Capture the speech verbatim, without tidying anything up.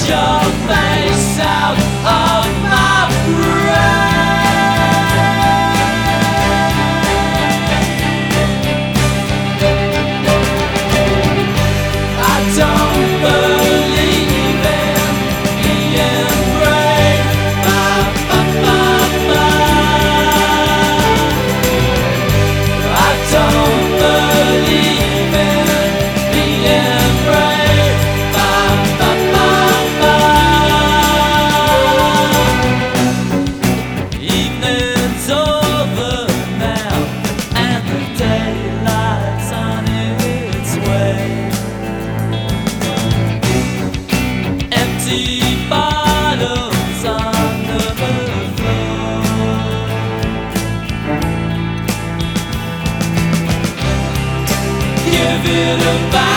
your face out of my brain. I don't believe in being brave. Ba, ba, ba, ba. I don't believe in being brave. Ba, ba, ba, ba. Evening's over now, and the daylight's on its way. Empty bottles on the floor. Give it a bite.